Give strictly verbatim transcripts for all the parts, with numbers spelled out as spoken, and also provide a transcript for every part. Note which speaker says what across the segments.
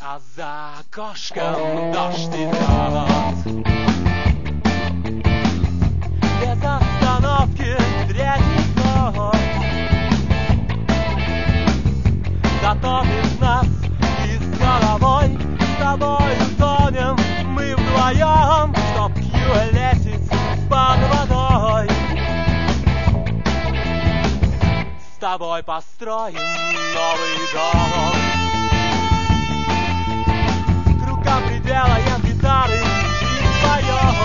Speaker 1: А за окошком дождь идет. Без остановки третий год. Зато без нас и с головой с тобой тонем мы вдвоем, чтоб лететь под водой. С тобой построим новый дом. К рукам приделаем гитары и вдвоем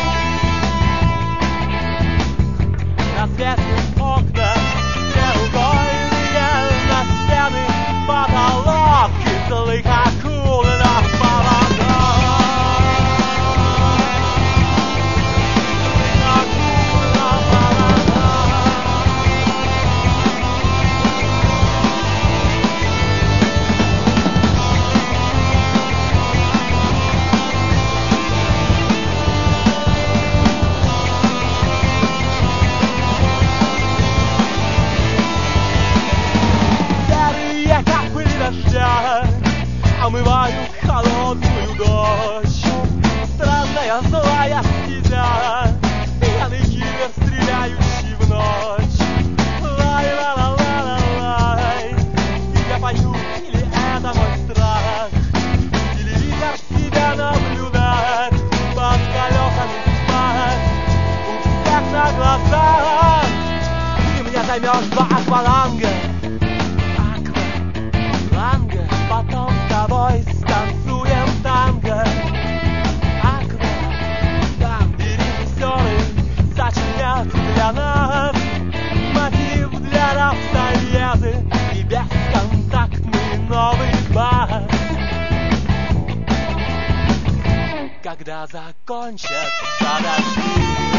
Speaker 1: развесим окна треугольные, на стены потолок кислых акул на поводок. Омывают холодную дождь. Странная злая стезя, пьяный киллер, стреляющий в ночь. Лай-ла-ла-ла-ла-лай. Я пою, или это мой страх? Телевизор себя наблюдать, под колесами спать, у всех на глазах. Ты мне займешь два акваланга, потом с тобой станцуем танго. Аква, там и режиссеры сочинят для нас мотив для рафсоеты и бесконтактный новый бас. Когда закончатся дожди,